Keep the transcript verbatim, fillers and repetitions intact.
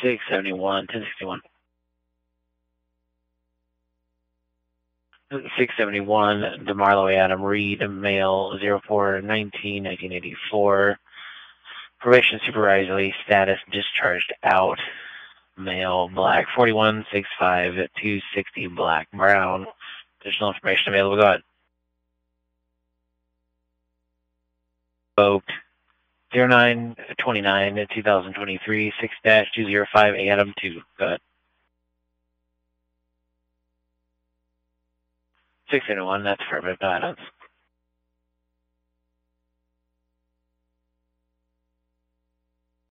six seventy-one, ten sixty-one. six seventy-one, DeMarlo Adam Reed, male, zero four nineteen, nineteen eighty-four. Probation supervisory status discharged out. Male, black, forty-one, six five, two sixty, black, brown. Additional information available. Go ahead. Vote zero nine twenty-nine, two thousand twenty-three, six dash two zero five, Adam two. Go ahead. six seventy-one, that's perfect. No add-ons.